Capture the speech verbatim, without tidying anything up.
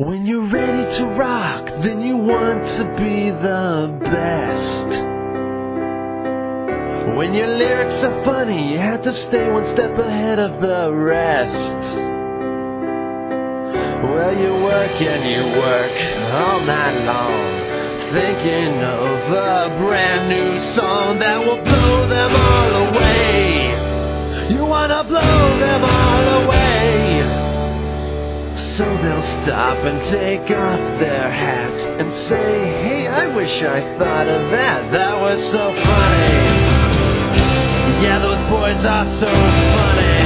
When you're ready to rock, then you want to be the best. When your lyrics are funny, you have to stay one step ahead of the rest. Well, you work and you work all night long, thinking of a brand new song that will blow them all away. You wanna blow them all away. So they'll stop and take off their hat and say, hey, I wish I thought of that. That was so funny. Yeah, those boys are so funny.